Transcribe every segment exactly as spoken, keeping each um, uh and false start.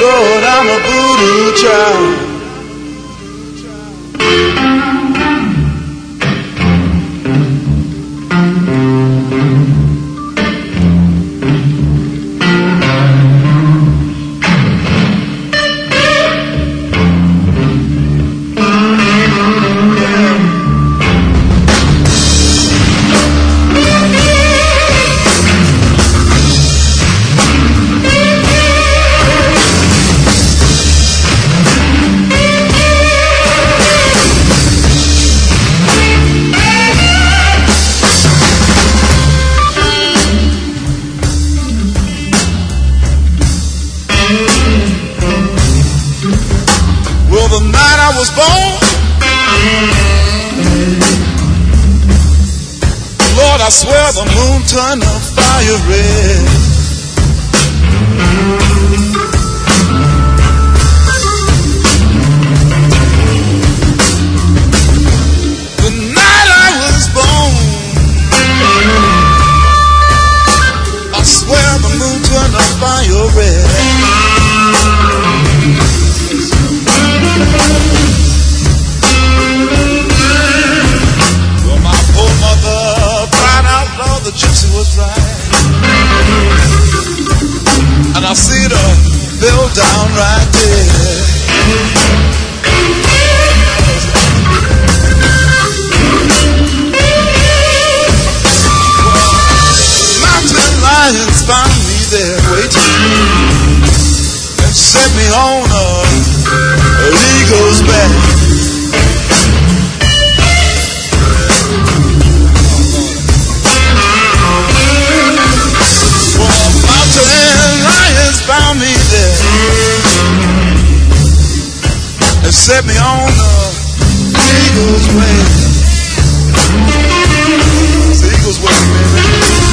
Lord, I'm a voodoo child. I swear the moon turned the fire red. The night I was born, I swear the moon turned the fire red. Well, my poor mother cried out loud, the gypsy was right. And I see her fell down right there. Mountain lions found me there waiting and set me on a, an eagle's back. Found me there and set me on the eagle's way. It's the eagle's way, baby.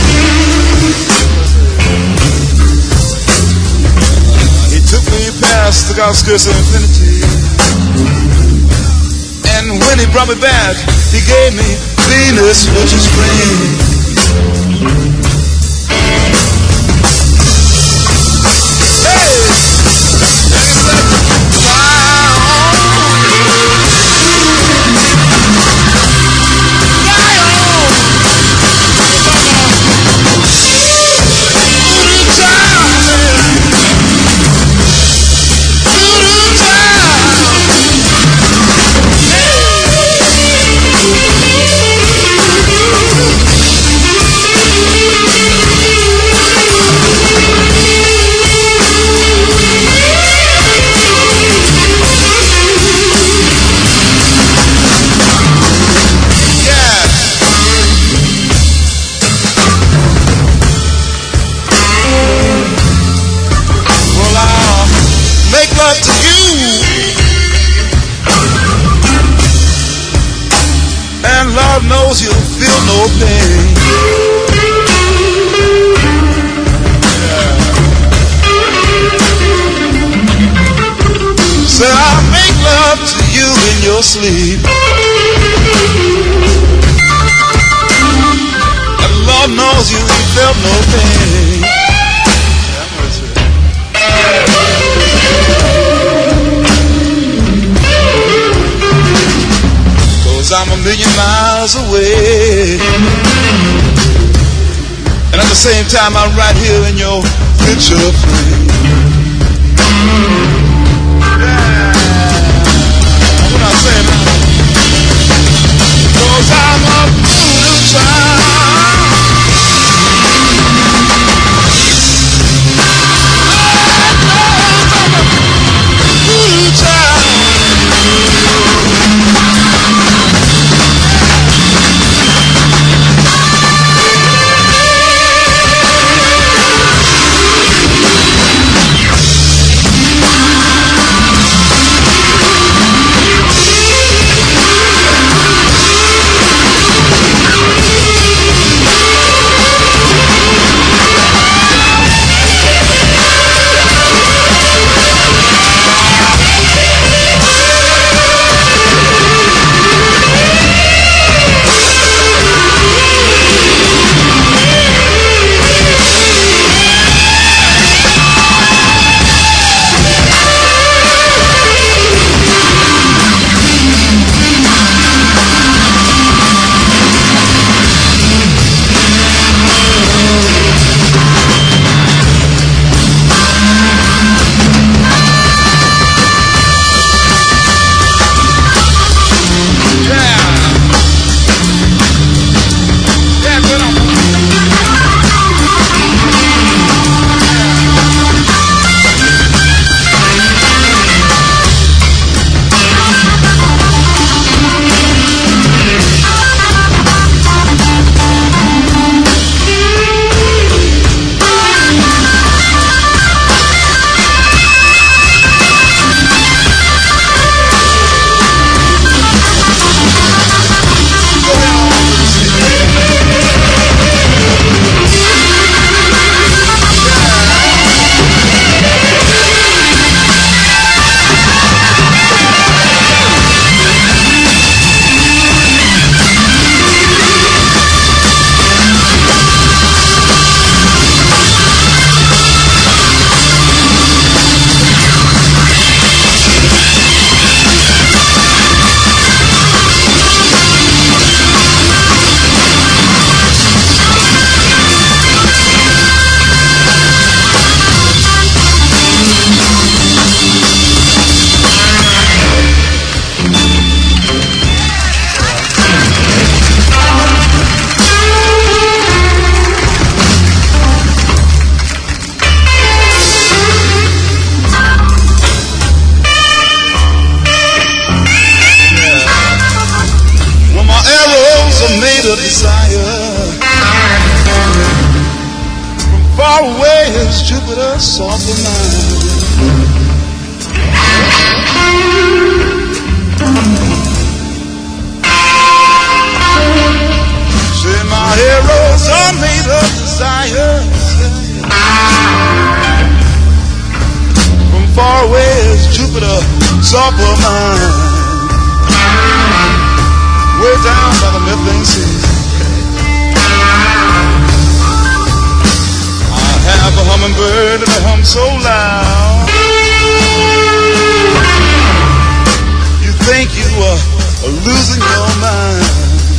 He took me past the outskirts of infinity, and when he brought me back, he gave me Venus, which is green. Lord knows you'll feel no pain. Yeah. So I'll make love to you in your sleep, and Lord knows you ain't felt no pain. I'm a million miles away, and at the same time I'm right here in your picture frame. Yeah, what I'm saying now, 'cause I'm a voodoo child. Voodoo child. is Jupiter softly mine? Say my heroes are made of desire. From far away is Jupiter softly mine. Way down by the Midland Sea, I have a hummingbird and a hum so loud. You think you are losing your mind.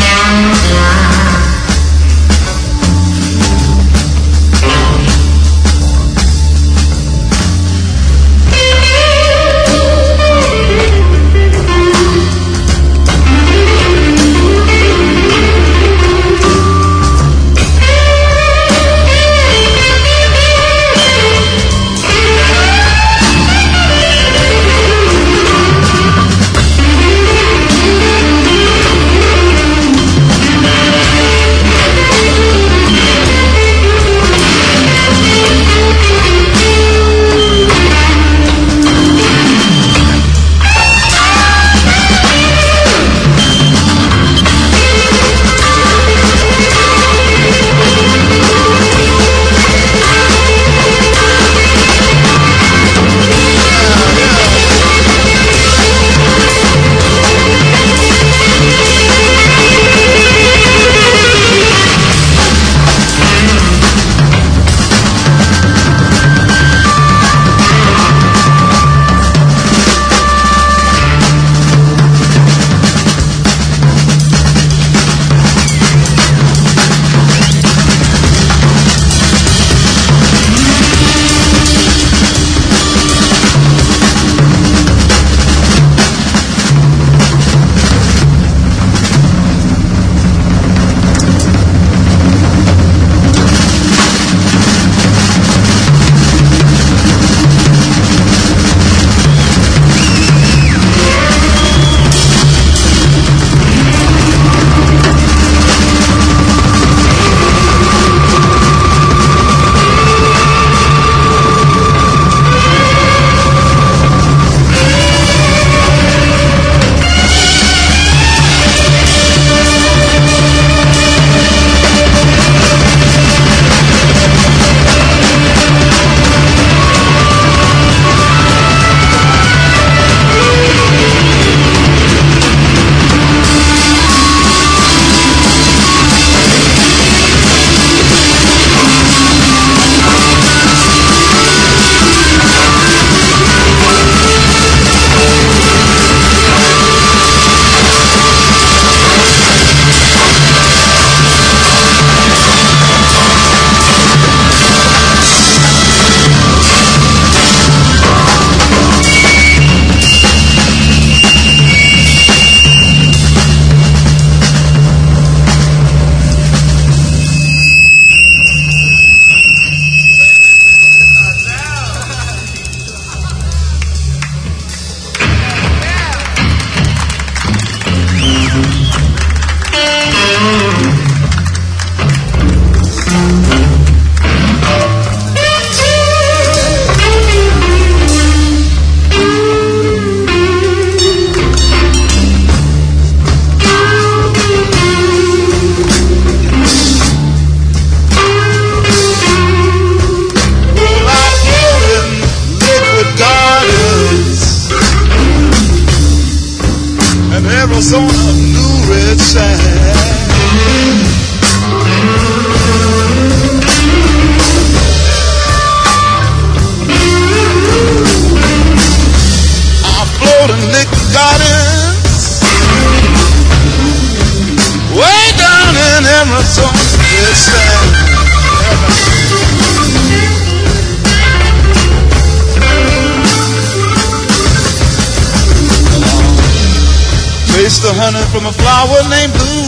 Taste the honey from a flower named Blue,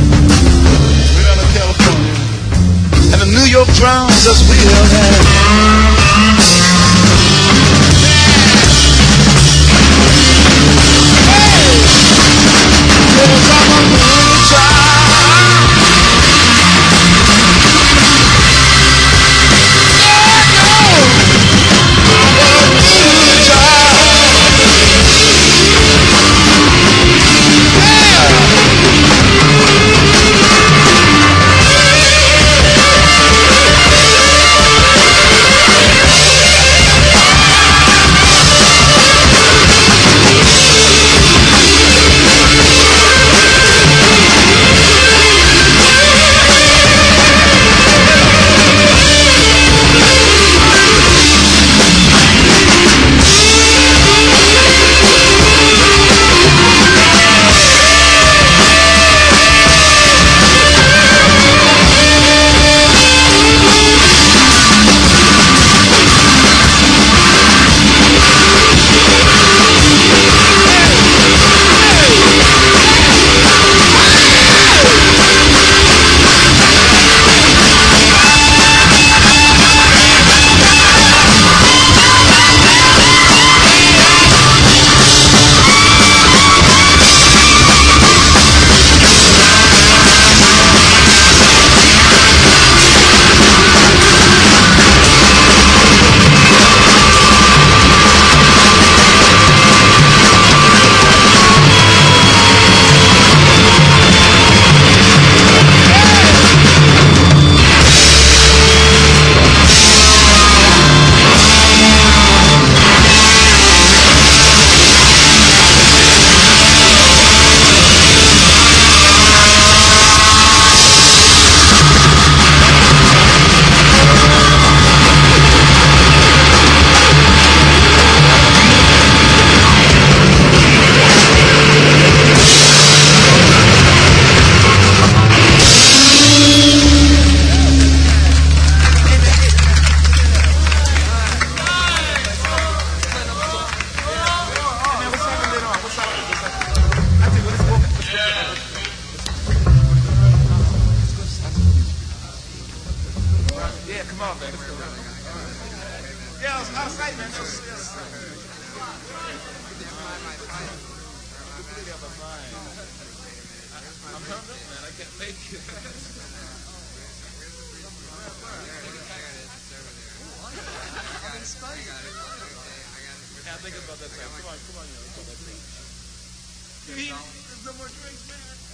right out of California, and the New York drowns as we have had. Hey! Come on, man. Yeah, I was outside, man. That was, yes. I'm hung up, man. I can't take it. Yeah, think about that time. Come on, come on, you know. You eat? There's no more drinks, man.